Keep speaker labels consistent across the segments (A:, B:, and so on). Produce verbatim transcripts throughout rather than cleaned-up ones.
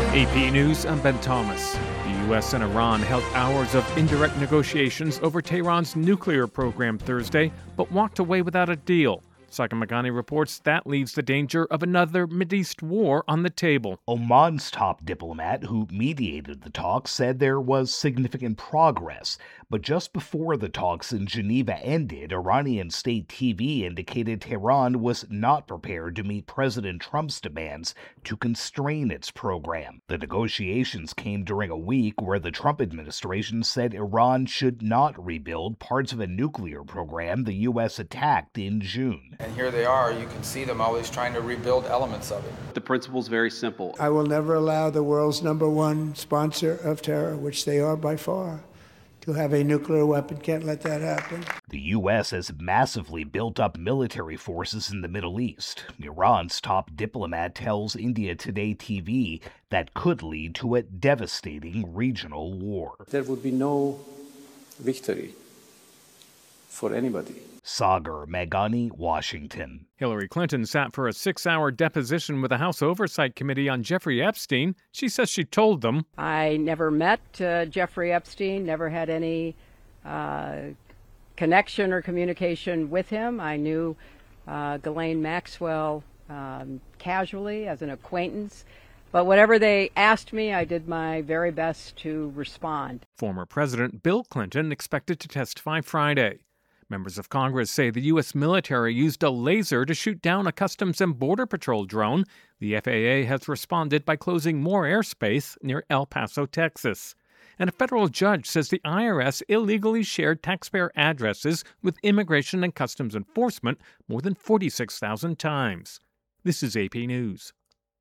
A: A P News, I'm Ben Thomas. The U S and Iran held hours of indirect negotiations over Tehran's nuclear program Thursday, but walked away without a deal. Sagar Meghani reports that leaves the danger of another Mideast war on the table.
B: Oman's top diplomat, who mediated the talks, said there was significant progress. But just before the talks in Geneva ended, Iranian state T V indicated Tehran was not prepared to meet President Trump's demands to constrain its program. The negotiations came during a week where the Trump administration said Iran should not rebuild parts of a nuclear program the U S attacked in June.
C: And here they are, you can see them always trying to rebuild elements of it.
D: The principle is very simple.
E: I will never allow the world's number one sponsor of terror, which they are by far, to have a nuclear weapon. Can't let that happen.
B: The U S has massively built up military forces in the Middle East. Iran's top diplomat tells India Today T V that could lead to a devastating regional war.
F: There would be no victory for anybody.
B: Sagar Meghani, Washington.
A: Hillary Clinton sat for a six-hour deposition with the House Oversight Committee on Jeffrey Epstein. She says she told them,
G: I never met uh, Jeffrey Epstein, never had any uh, connection or communication with him. I knew uh, Ghislaine Maxwell um, casually as an acquaintance. But whatever they asked me, I did my very best to respond.
A: Former President Bill Clinton expected to testify Friday. Members of Congress say the U S military used a laser to shoot down a Customs and Border Patrol drone. The F A A has responded by closing more airspace near El Paso, Texas. And a federal judge says the I R S illegally shared taxpayer addresses with Immigration and Customs Enforcement more than forty-six thousand times. This is A P News.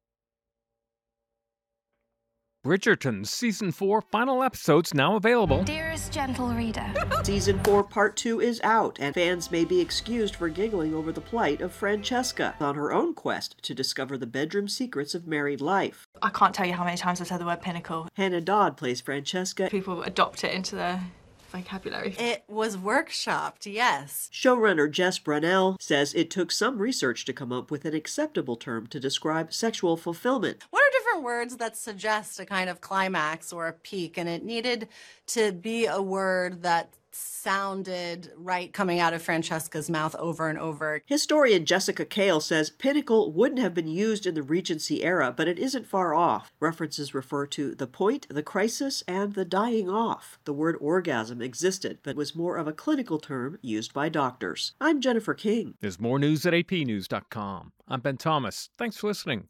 A: Bridgerton's Season four final episodes now available.
H: Dearest gentle reader.
I: Season four Part two is out, and fans may be excused for giggling over the plight of Francesca on her own quest to discover the bedroom secrets of married life.
H: I can't tell you how many times I've said the word pinnacle.
I: Hannah Dodd plays Francesca.
H: People adopt it into their vocabulary.
J: It was workshopped, yes.
I: Showrunner Jess Brunell says it took some research to come up with an acceptable term to describe sexual fulfillment.
J: What are different words that suggest a kind of climax or a peak? And it needed to be a word that sounded right coming out of Francesca's mouth over and over.
I: Historian Jessica Kale says pinnacle wouldn't have been used in the Regency era, but it isn't far off. References refer to the point, the crisis, and the dying off. The word orgasm existed, but was more of a clinical term used by doctors. I'm Jennifer King.
A: There's more news at A P news dot com. I'm Ben Thomas. Thanks for listening.